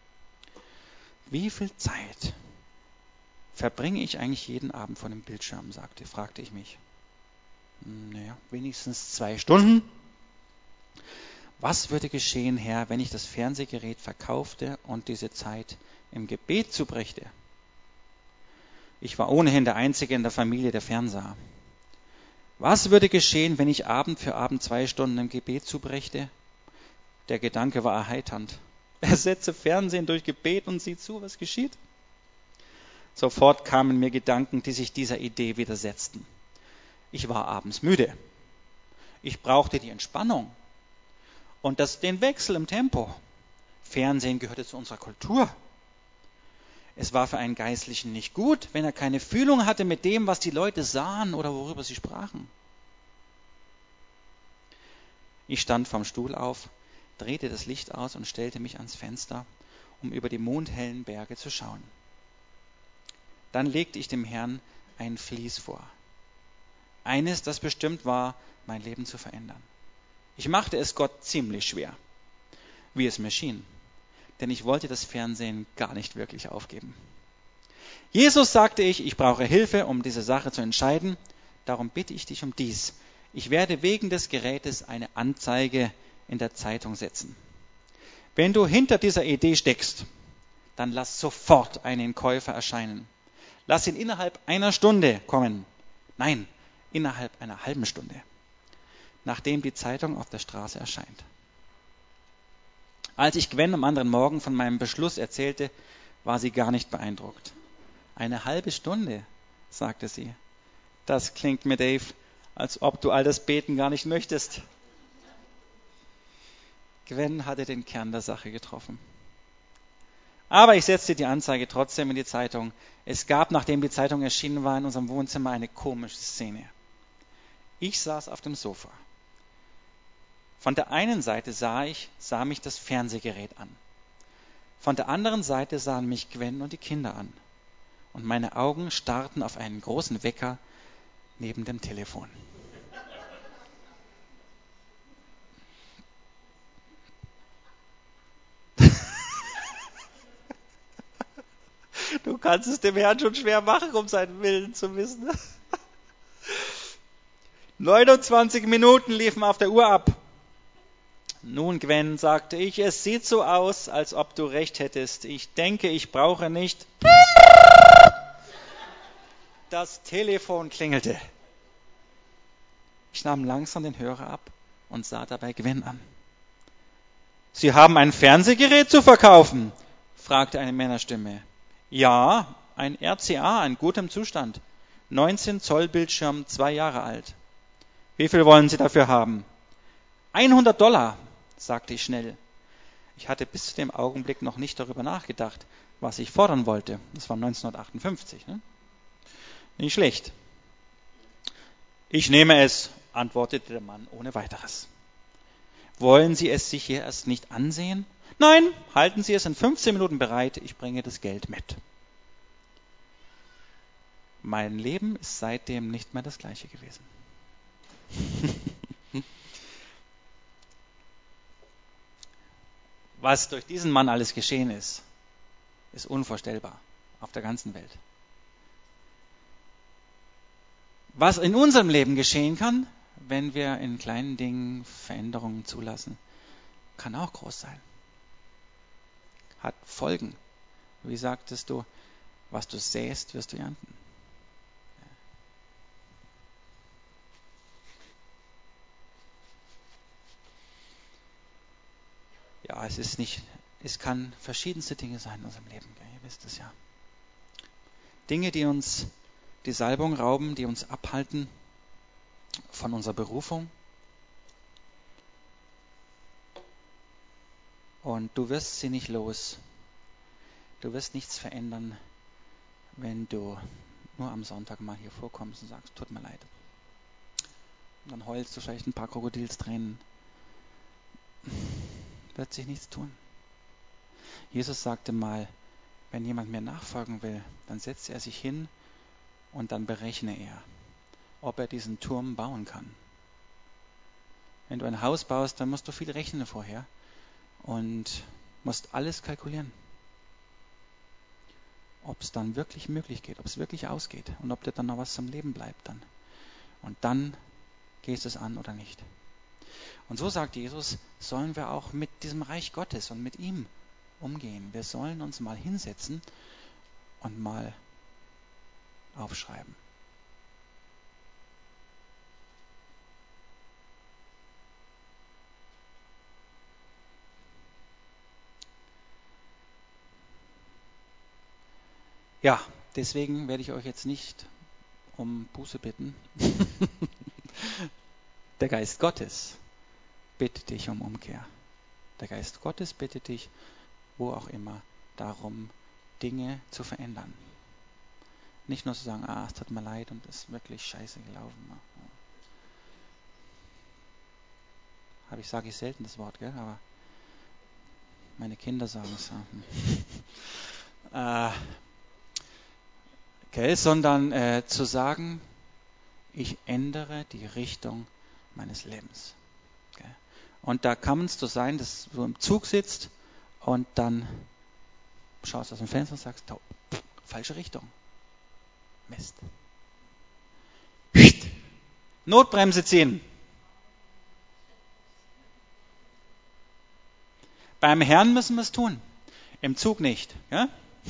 Wie viel Zeit verbringe ich eigentlich jeden Abend vor dem Bildschirm, sagte, fragte ich mich. Naja, wenigstens zwei Stunden. Was würde geschehen, Herr, wenn ich das Fernsehgerät verkaufte und diese Zeit im Gebet zubrächte? Ich war ohnehin der Einzige in der Familie, der fernsah. Was würde geschehen, wenn ich Abend für Abend zwei Stunden im Gebet zubrächte? Der Gedanke war erheiternd. Ersetze Fernsehen durch Gebet und sieh zu, was geschieht. Sofort kamen mir Gedanken, die sich dieser Idee widersetzten. Ich war abends müde. Ich brauchte die Entspannung und das, den Wechsel im Tempo. Fernsehen gehörte zu unserer Kultur. Es war für einen Geistlichen nicht gut, wenn er keine Fühlung hatte mit dem, was die Leute sahen oder worüber sie sprachen. Ich stand vom Stuhl auf, drehte das Licht aus und stellte mich ans Fenster, um über die mondhellen Berge zu schauen. Dann legte ich dem Herrn ein Vlies vor. Eines, das bestimmt war, mein Leben zu verändern. Ich machte es Gott ziemlich schwer, wie es mir schien, denn ich wollte das Fernsehen gar nicht wirklich aufgeben. Jesus, sagte ich, ich brauche Hilfe, um diese Sache zu entscheiden, darum bitte ich dich um dies. Ich werde wegen des Gerätes eine Anzeige in der Zeitung setzen. Wenn du hinter dieser Idee steckst, dann lass sofort einen Käufer erscheinen. Lass ihn innerhalb einer Stunde kommen. Nein, innerhalb einer halben Stunde. nachdem die Zeitung auf der Straße erscheint. Als ich Gwen am anderen Morgen von meinem Beschluss erzählte, war sie gar nicht beeindruckt. Eine halbe Stunde, sagte sie. Das klingt mir, Dave, als ob du all das Beten gar nicht möchtest. Gwen hatte den Kern der Sache getroffen. Aber ich setzte die Anzeige trotzdem in die Zeitung. Es gab, nachdem die Zeitung erschienen war, in unserem Wohnzimmer eine komische Szene. Ich saß auf dem Sofa. Von der einen Seite sah ich, sah mich das Fernsehgerät an. Von der anderen Seite sahen mich Gwen und die Kinder an. Und meine Augen starrten auf einen großen Wecker neben dem Telefon. Du kannst es dem Herrn schon schwer machen, um seinen Willen zu wissen. neunundzwanzig Minuten liefen auf der Uhr ab. Nun, Gwen, sagte ich, es sieht so aus, als ob du recht hättest. Ich denke, ich brauche nicht... Das Telefon klingelte. Ich nahm langsam den Hörer ab und sah dabei Gwen an. Sie haben ein Fernsehgerät zu verkaufen? Fragte eine Männerstimme. Ja, ein R C A in gutem Zustand. neunzehn Zoll Bildschirm, zwei Jahre alt. Wie viel wollen Sie dafür haben? hundert Dollar, sagte ich schnell. Ich hatte bis zu dem Augenblick noch nicht darüber nachgedacht, was ich fordern wollte. Das war neunzehnhundertachtundfünfzig. Ne? Nicht schlecht. Ich nehme es, antwortete der Mann ohne weiteres. Wollen Sie es sich hier erst nicht ansehen? Nein, halten Sie es in fünfzehn Minuten bereit, ich bringe das Geld mit. Mein Leben ist seitdem nicht mehr das gleiche gewesen. Was durch diesen Mann alles geschehen ist, ist unvorstellbar auf der ganzen Welt. Was in unserem Leben geschehen kann, wenn wir in kleinen Dingen Veränderungen zulassen, kann auch groß sein. Hat Folgen. Wie sagtest du, was du säst, wirst du ernten. Ja, es ist nicht, es kann verschiedenste Dinge sein in unserem Leben, gell? Ihr wisst es ja. Dinge, die uns die Salbung rauben, die uns abhalten von unserer Berufung. Und du wirst sie nicht los. Du wirst nichts verändern, wenn du nur am Sonntag mal hier vorkommst und sagst, tut mir leid. Und dann heulst du vielleicht ein paar Krokodilstränen. Wird sich nichts tun. Jesus sagte mal, wenn jemand mir nachfolgen will, dann setzt er sich hin und dann berechne er, ob er diesen Turm bauen kann. Wenn du ein Haus baust, dann musst du viel rechnen vorher und musst alles kalkulieren. Ob es dann wirklich möglich geht, ob es wirklich ausgeht und ob dir dann noch was zum Leben bleibt dann. Und dann gehst du es an oder nicht. Und so sagt Jesus, sollen wir auch mit diesem Reich Gottes und mit ihm umgehen. Wir sollen uns mal hinsetzen und mal aufschreiben. Ja, deswegen werde ich euch jetzt nicht um Buße bitten. Der Geist Gottes bittet dich um Umkehr. Der Geist Gottes bittet dich, wo auch immer, darum, Dinge zu verändern. Nicht nur zu sagen, ah, es tut mir leid und es ist wirklich scheiße gelaufen. Habe ich, sage ich selten das Wort, gell? Aber meine Kinder sagen es. äh, gell? Sondern äh, zu sagen, ich ändere die Richtung meines Lebens. Gell? Und da kann es so sein, dass du im Zug sitzt und dann schaust aus dem Fenster und sagst, oh, pff, falsche Richtung. Mist. Notbremse ziehen. Beim Herrn müssen wir es tun. Im Zug nicht. Ja?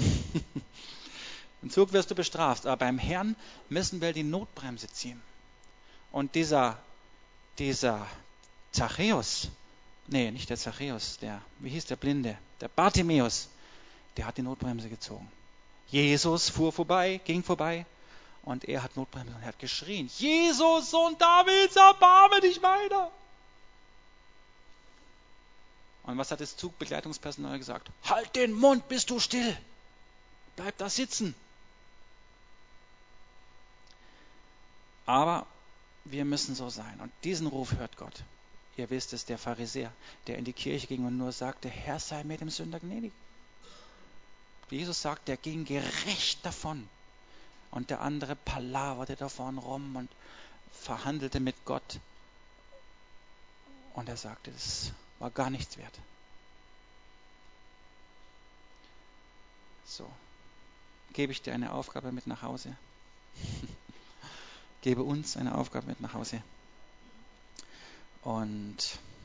Im Zug wirst du bestraft, aber beim Herrn müssen wir die Notbremse ziehen. Und dieser dieser Zachäus, nee, nicht der Zachäus, der, wie hieß der Blinde, der Bartimäus, der hat die Notbremse gezogen. Jesus fuhr vorbei, ging vorbei und er hat Notbremse und er hat geschrien, Jesus, Sohn Davids, erbarme dich meiner. Und was hat das Zugbegleitungspersonal gesagt? Halt den Mund, bist du still. Bleib da sitzen. Aber wir müssen so sein. Und diesen Ruf hört Gott. Ihr wisst es, der Pharisäer, der in die Kirche ging und nur sagte, Herr, sei mir dem Sünder gnädig. Jesus sagt, der ging gerecht davon. Und der andere palaverte davon rum und verhandelte mit Gott. Und er sagte, das war gar nichts wert. So, gebe ich dir eine Aufgabe mit nach Hause. Gebe uns eine Aufgabe mit nach Hause. Und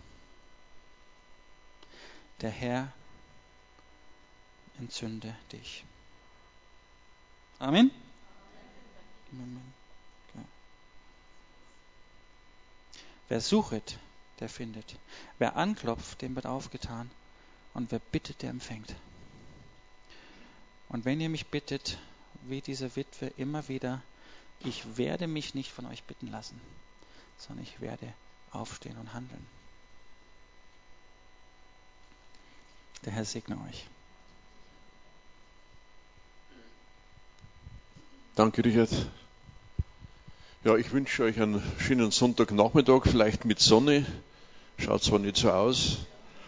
der Herr entzünde dich. Amen? Amen. Okay. Wer suchet, der findet. Wer anklopft, dem wird aufgetan. Und wer bittet, der empfängt. Und wenn ihr mich bittet, wie diese Witwe immer wieder, ich werde mich nicht von euch bitten lassen, sondern ich werde aufstehen und handeln. Der Herr segne euch. Danke, Richard. Ja, ich wünsche euch einen schönen Sonntagnachmittag, vielleicht mit Sonne. Schaut zwar nicht so aus.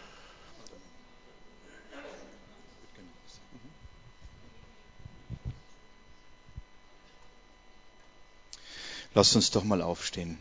Lasst uns doch mal aufstehen.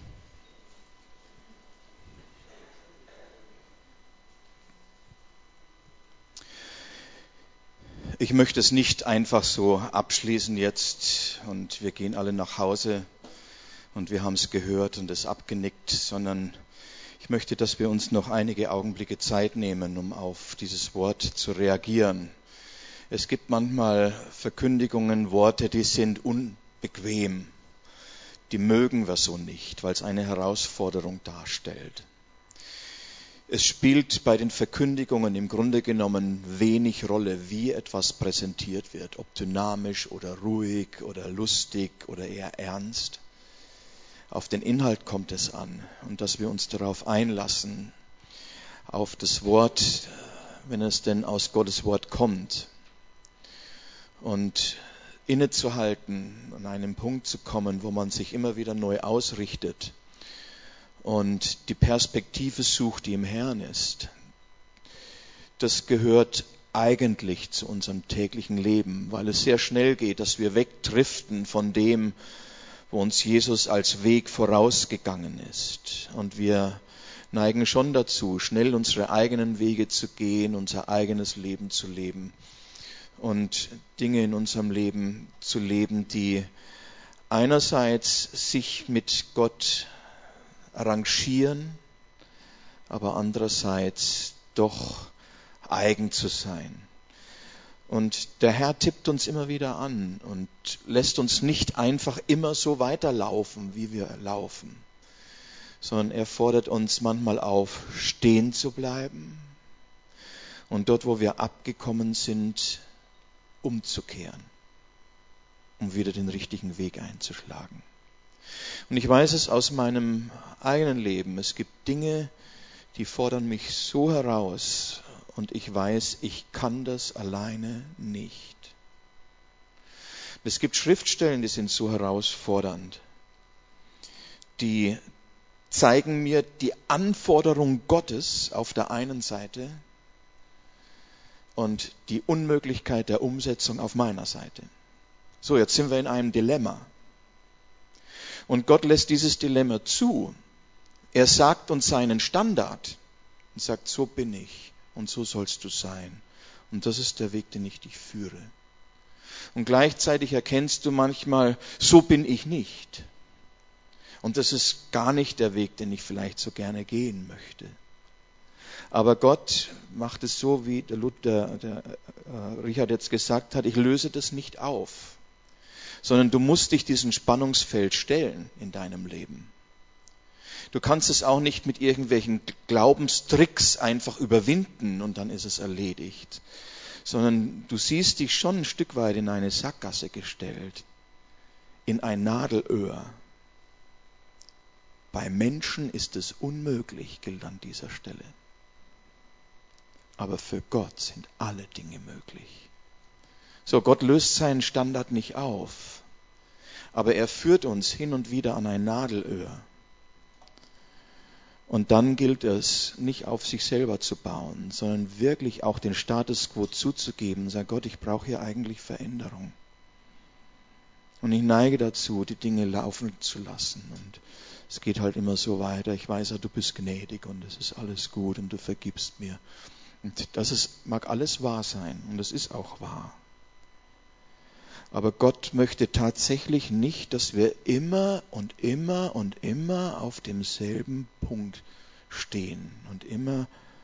Ich möchte es nicht einfach so abschließen jetzt und wir gehen alle nach Hause und wir haben es gehört und es abgenickt, sondern ich möchte, dass wir uns noch einige Augenblicke Zeit nehmen, um auf dieses Wort zu reagieren. Es gibt manchmal Verkündigungen, Worte, die sind unbequem. Die mögen wir so nicht, weil es eine Herausforderung darstellt. Es spielt bei den Verkündigungen im Grunde genommen wenig Rolle, wie etwas präsentiert wird, ob dynamisch oder ruhig oder lustig oder eher ernst. Auf den Inhalt kommt es an und dass wir uns darauf einlassen, auf das Wort, wenn es denn aus Gottes Wort kommt. Und innezuhalten, an einen Punkt zu kommen, wo man sich immer wieder neu ausrichtet und die Perspektive sucht, die im Herrn ist. Das gehört eigentlich zu unserem täglichen Leben, weil es sehr schnell geht, dass wir wegdriften von dem, wo uns Jesus als Weg vorausgegangen ist. Und wir neigen schon dazu, schnell unsere eigenen Wege zu gehen, unser eigenes Leben zu leben und Dinge in unserem Leben zu leben, die einerseits sich mit Gott arrangieren, aber andererseits doch eigen zu sein. Und der Herr tippt uns immer wieder an und lässt uns nicht einfach immer so weiterlaufen, wie wir laufen, sondern er fordert uns manchmal auf, stehen zu bleiben und dort, wo wir abgekommen sind, umzukehren, um wieder den richtigen Weg einzuschlagen. Und ich weiß es aus meinem eigenen Leben. Es gibt Dinge, die fordern mich so heraus und ich weiß, ich kann das alleine nicht. Es gibt Schriftstellen, die sind so herausfordernd. Die zeigen mir die Anforderung Gottes auf der einen Seite und die Unmöglichkeit der Umsetzung auf meiner Seite. So, jetzt sind wir in einem Dilemma. Und Gott lässt dieses Dilemma zu. Er sagt uns seinen Standard und sagt, so bin ich und so sollst du sein. Und das ist der Weg, den ich dich führe. Und gleichzeitig erkennst du manchmal, so bin ich nicht. Und das ist gar nicht der Weg, den ich vielleicht so gerne gehen möchte. Aber Gott macht es so, wie der, Luther, der äh, Richard jetzt gesagt hat, ich löse das nicht auf, sondern du musst dich diesem Spannungsfeld stellen in deinem Leben. Du kannst es auch nicht mit irgendwelchen Glaubenstricks einfach überwinden und dann ist es erledigt. Sondern du siehst dich schon ein Stück weit in eine Sackgasse gestellt, in ein Nadelöhr. Bei Menschen ist es unmöglich, gilt an dieser Stelle. Aber für Gott sind alle Dinge möglich. So, Gott löst seinen Standard nicht auf, aber er führt uns hin und wieder an ein Nadelöhr. Und dann gilt es, nicht auf sich selber zu bauen, sondern wirklich auch den Status quo zuzugeben. Sag Gott, ich brauche hier eigentlich Veränderung. Und ich neige dazu, die Dinge laufen zu lassen. Und es geht halt immer so weiter. Ich weiß ja, du bist gnädig und es ist alles gut und du vergibst mir. Und das ist, mag alles wahr sein und es ist auch wahr. Aber Gott möchte tatsächlich nicht, dass wir immer und immer und immer auf demselben Punkt stehen und immer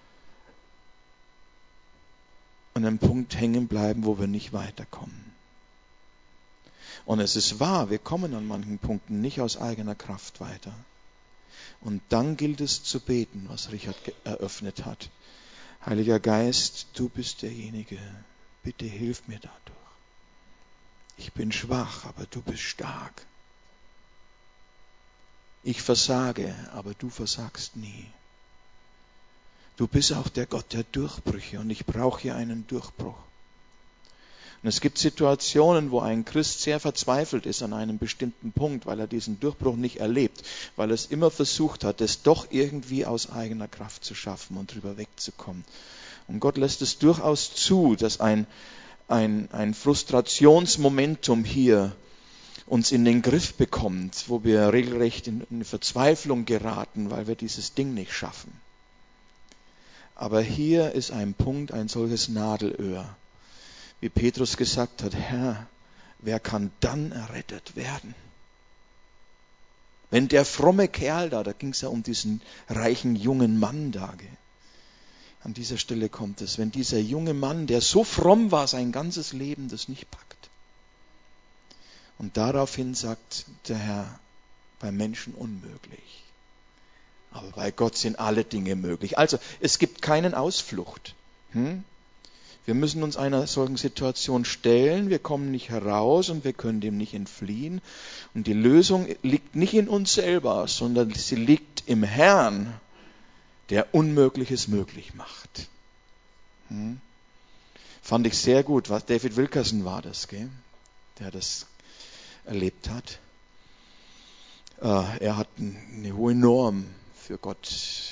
an einem Punkt hängen bleiben, wo wir nicht weiterkommen. Und es ist wahr, wir kommen an manchen Punkten nicht aus eigener Kraft weiter. Und dann gilt es zu beten, was Richard eröffnet hat. Heiliger Geist, du bist derjenige, bitte hilf mir dadurch. Ich bin schwach, aber du bist stark. Ich versage, aber du versagst nie. Du bist auch der Gott der Durchbrüche und ich brauche hier einen Durchbruch. Und es gibt Situationen, wo ein Christ sehr verzweifelt ist an einem bestimmten Punkt, weil er diesen Durchbruch nicht erlebt, weil er es immer versucht hat, es doch irgendwie aus eigener Kraft zu schaffen und drüber wegzukommen. Und Gott lässt es durchaus zu, dass ein Ein, ein Frustrationsmomentum hier uns in den Griff bekommt, wo wir regelrecht in eine Verzweiflung geraten, weil wir dieses Ding nicht schaffen. Aber hier ist ein Punkt, ein solches Nadelöhr. Wie Petrus gesagt hat, Herr, wer kann dann errettet werden? Wenn der fromme Kerl da, da ging es ja um diesen reichen jungen Mann da, gell? An dieser Stelle kommt es, wenn dieser junge Mann, der so fromm war, sein ganzes Leben das nicht packt. Und daraufhin sagt der Herr, bei Menschen unmöglich. Aber bei Gott sind alle Dinge möglich. Also es gibt keinen Ausflucht. Hm? Wir müssen uns einer solchen Situation stellen, wir kommen nicht heraus und wir können dem nicht entfliehen. Und die Lösung liegt nicht in uns selber, sondern sie liegt im Herrn, der Unmögliches möglich macht. Hm? Fand ich sehr gut. Was David Wilkerson war das, gell? Der das erlebt hat. Äh, er hat eine hohe Norm für Gott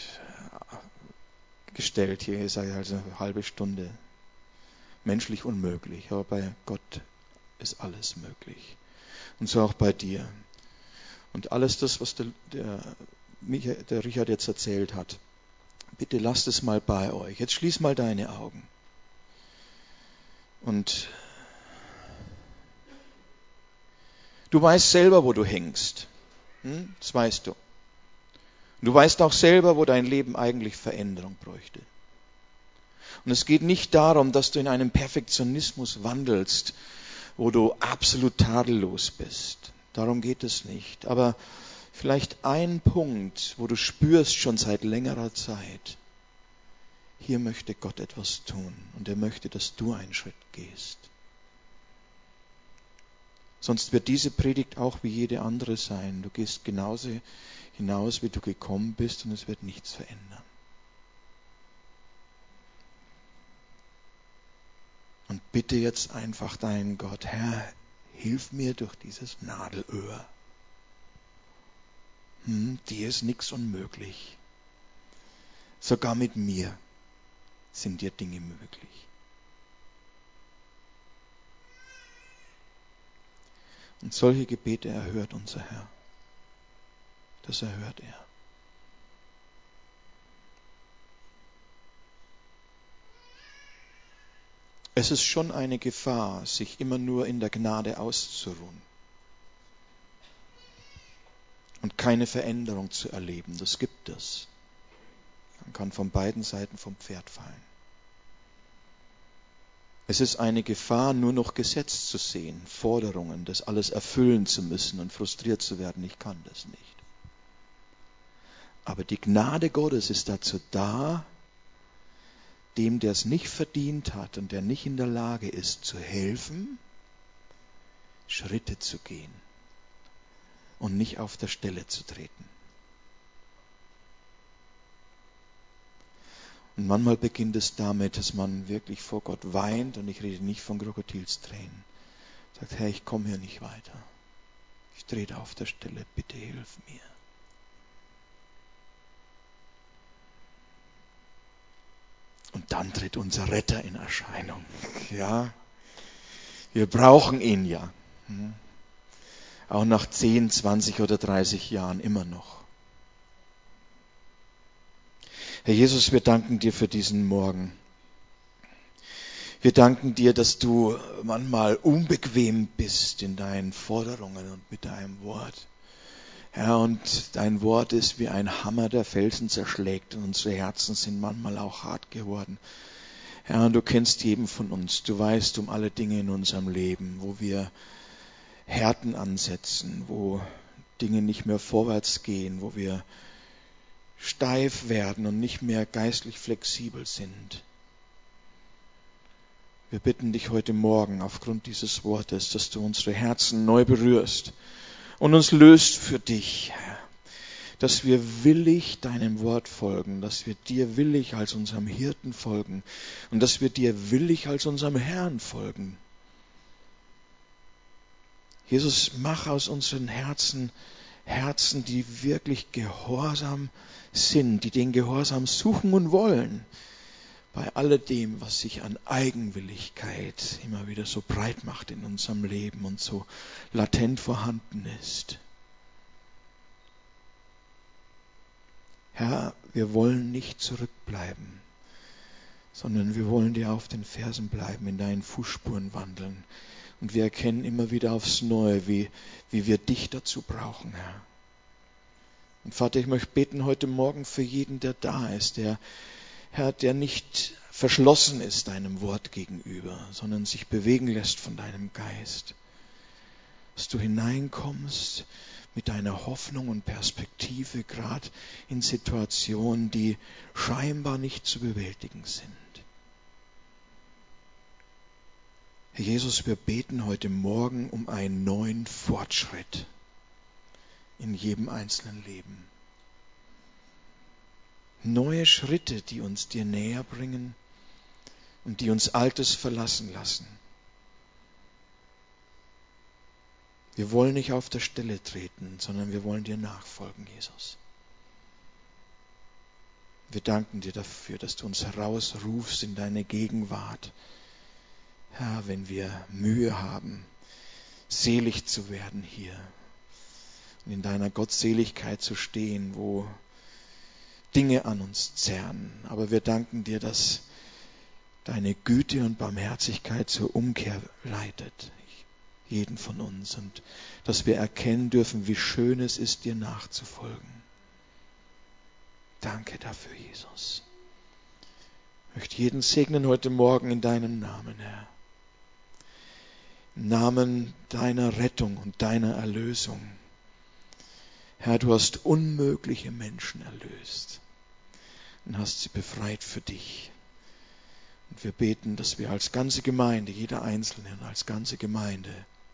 gestellt. Hier sage ich also eine halbe Stunde. Menschlich unmöglich, aber bei Gott ist alles möglich. Und so auch bei dir. Und alles das, was der, der, der Richard jetzt erzählt hat, bitte lasst es mal bei euch. Jetzt schließ mal deine Augen. Und du weißt selber, wo du hängst. Hm? Das weißt du. Du weißt auch selber, wo dein Leben eigentlich Veränderung bräuchte. Und es geht nicht darum, dass du in einem Perfektionismus wandelst, wo du absolut tadellos bist. Darum geht es nicht. Aber vielleicht ein Punkt, wo du spürst schon seit längerer Zeit, hier möchte Gott etwas tun und er möchte, dass du einen Schritt gehst. Sonst wird diese Predigt auch wie jede andere sein. Du gehst genauso hinaus, wie du gekommen bist und es wird nichts verändern. Und bitte jetzt einfach deinen Gott, Herr, hilf mir durch dieses Nadelöhr. Hm, dir ist nichts unmöglich. Sogar mit mir sind dir Dinge möglich. Und solche Gebete erhört unser Herr. Das erhört er. Es ist schon eine Gefahr, sich immer nur in der Gnade auszuruhen und keine Veränderung zu erleben. Das gibt es. Man kann von beiden Seiten vom Pferd fallen. Es ist eine Gefahr, nur noch Gesetz zu sehen, Forderungen, das alles erfüllen zu müssen und frustriert zu werden. Ich kann das nicht. Aber die Gnade Gottes ist dazu da, dem, der es nicht verdient hat und der nicht in der Lage ist, zu helfen, Schritte zu gehen und nicht auf der Stelle zu treten. Und manchmal beginnt es damit, dass man wirklich vor Gott weint, und ich rede nicht von Krokodilstränen. Sagt, Herr, ich komme hier nicht weiter. Ich trete auf der Stelle, bitte hilf mir. Und dann tritt unser Retter in Erscheinung. Ja, wir brauchen ihn ja. Auch nach zehn, zwanzig oder dreißig Jahren immer noch. Herr Jesus, wir danken dir für diesen Morgen. Wir danken dir, dass du manchmal unbequem bist in deinen Forderungen und mit deinem Wort. Herr, und dein Wort ist wie ein Hammer, der Felsen zerschlägt, und unsere Herzen sind manchmal auch hart geworden. Herr, und du kennst jeden von uns. Du weißt um alle Dinge in unserem Leben, wo wir Härten ansetzen, wo Dinge nicht mehr vorwärts gehen, wo wir steif werden und nicht mehr geistlich flexibel sind. Wir bitten dich heute Morgen aufgrund dieses Wortes, dass du unsere Herzen neu berührst und uns löst für dich, Herr. Dass wir willig deinem Wort folgen, dass wir dir willig als unserem Hirten folgen und dass wir dir willig als unserem Herrn folgen. Jesus, mach aus unseren Herzen Herzen, die wirklich gehorsam sind, die den Gehorsam suchen und wollen, bei alledem, was sich an Eigenwilligkeit immer wieder so breit macht in unserem Leben und so latent vorhanden ist. Herr, wir wollen nicht zurückbleiben, sondern wir wollen dir auf den Fersen bleiben, in deinen Fußspuren wandeln. Und wir erkennen immer wieder aufs Neue, wie, wie wir dich dazu brauchen, Herr. Und Vater, ich möchte beten heute Morgen für jeden, der da ist, der, Herr, der nicht verschlossen ist deinem Wort gegenüber, sondern sich bewegen lässt von deinem Geist. Dass du hineinkommst mit deiner Hoffnung und Perspektive, gerade in Situationen, die scheinbar nicht zu bewältigen sind. Herr Jesus, wir beten heute Morgen um einen neuen Fortschritt in jedem einzelnen Leben. Neue Schritte, die uns dir näher bringen und die uns Altes verlassen lassen. Wir wollen nicht auf der Stelle treten, sondern wir wollen dir nachfolgen, Jesus. Wir danken dir dafür, dass du uns herausrufst in deine Gegenwart. Herr, wenn wir Mühe haben, selig zu werden hier und in deiner Gottseligkeit zu stehen, wo Dinge an uns zerren. Aber wir danken dir, dass deine Güte und Barmherzigkeit zur Umkehr leitet, jeden von uns, und dass wir erkennen dürfen, wie schön es ist, dir nachzufolgen. Danke dafür, Jesus. Ich möchte jeden segnen heute Morgen in deinem Namen, Herr. Im Namen deiner Rettung und deiner Erlösung. Herr, du hast unmögliche Menschen erlöst und hast sie befreit für dich. Und wir beten, dass wir als ganze Gemeinde, jeder Einzelne und als ganze Gemeinde,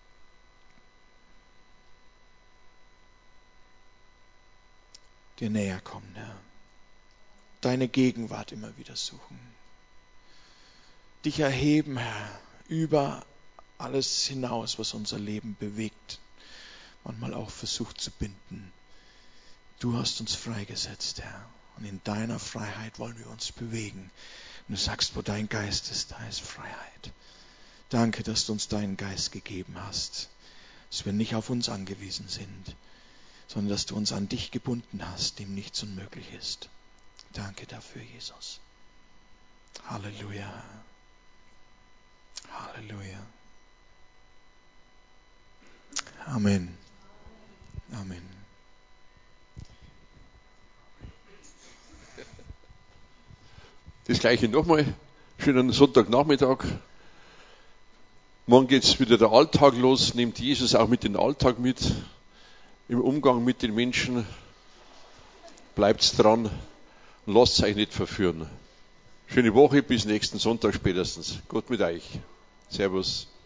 dir näher kommen, Herr. Deine Gegenwart immer wieder suchen. Dich erheben, Herr, über alles hinaus, was unser Leben bewegt, manchmal auch versucht zu binden. Du hast uns freigesetzt, Herr. Und in deiner Freiheit wollen wir uns bewegen. Und du sagst, wo dein Geist ist, da ist Freiheit. Danke, dass du uns deinen Geist gegeben hast. Dass wir nicht auf uns angewiesen sind, sondern dass du uns an dich gebunden hast, dem nichts unmöglich ist. Danke dafür, Jesus. Halleluja. Halleluja. Amen. Amen. Das gleiche nochmal. Schönen Sonntagnachmittag. Morgen geht es wieder der Alltag los. Nehmt Jesus auch mit in den Alltag mit. Im Umgang mit den Menschen. bleibt dran und lasst euch nicht verführen. Schöne Woche, bis nächsten Sonntag spätestens. Gott mit euch. Servus.